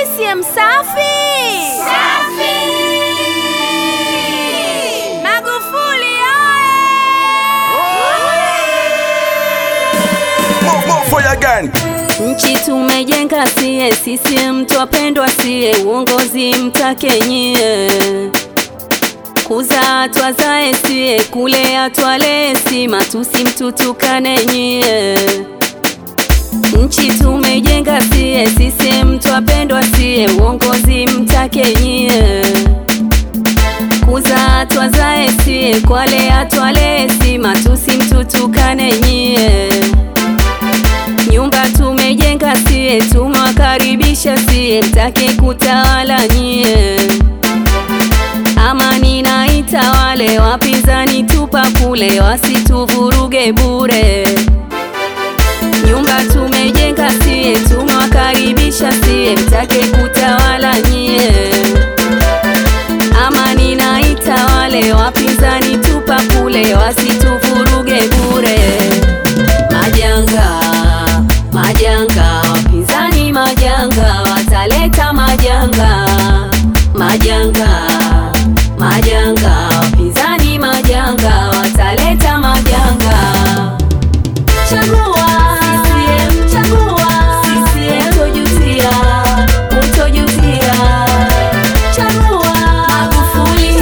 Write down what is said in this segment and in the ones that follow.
CCM safi! Safi! Magufuli oye! Nchi tumejenga sie, CCM twapendwa sie, uongozi mtake nyie. Kuza twazae sie, kulea twale si, matusi mtutukane nyie. Nchi tumejenga sie, CCM twapendwa sie, uongozi mtake nyie. Kuza twazae sie, kulea twale si, matusi mtutukane nyie. Nyumba tumejenga sie, tumewakaribisha sie, mtake kutawala nyie. Amani na itawale, wapinzani tupa kule, wasituvuruge bure. Nyumba tumejenga sie, tumewakaribisha sie, mtake kutawala nyie. Amani na itawale, wapinzani tupa kule, wasituvuruge bure. Majanga, wapinzani majanga, wataleta majanga. Majanga, wapinzani majanga, wataleta majanga. Chagua CCM, chagua CCM, utojutia. Chagua Magufuli,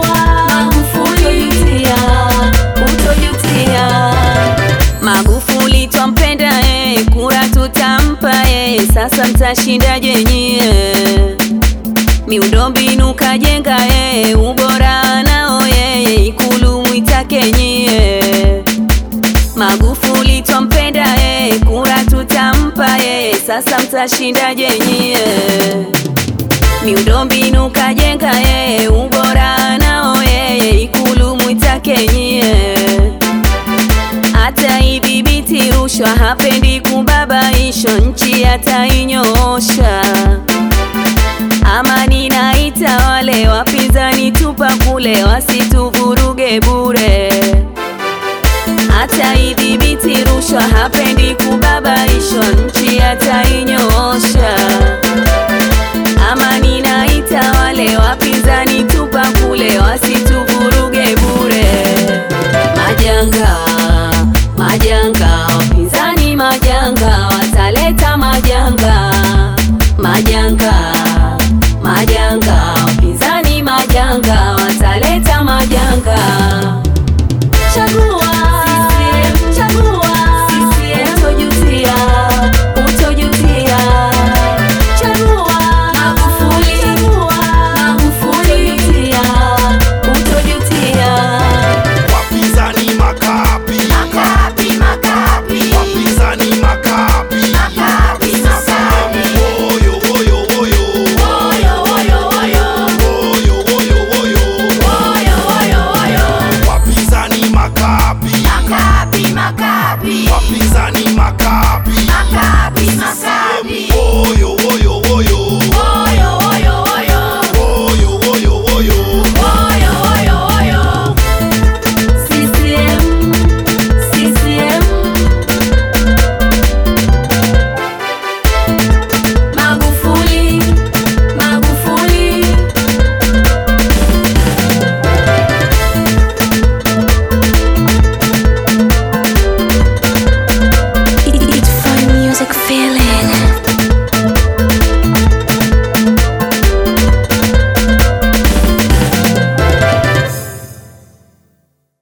utojutia. Magufuli twampenda kura tutampa sasa mtashindaje nyie? Miundombinu kajenga ubora nao Ikulu mwitake nyie. Magufuli twampenda kura tutampa sasa mtashindaje nyie? Miundombinu kajenga ubora nao Ikulu mwitake nyie. Hata idhibiti rushwa, hapendi kubabaisha, nchi atainyoosha. Amani na itawale, wapinzani tupa kule, wasituvuruge bure. Hata idhibiti rushwa, hapendi kubabaisha, nchi atainyoosha. Amani na itawale, wapinzani tupa kule, wasituvuruge bure. Majanga, wapinzani majanga, wataleta majanga. Majanga, wapinzani majanga, wataleta majanga. Chagua CCM, chagua CCM, utojutia. Chagua Magufuli, utojutia. Wapinzani makapi, wapinzani makapi, wapinzani makapi, CCM, Magufuli. It's fun music feeling.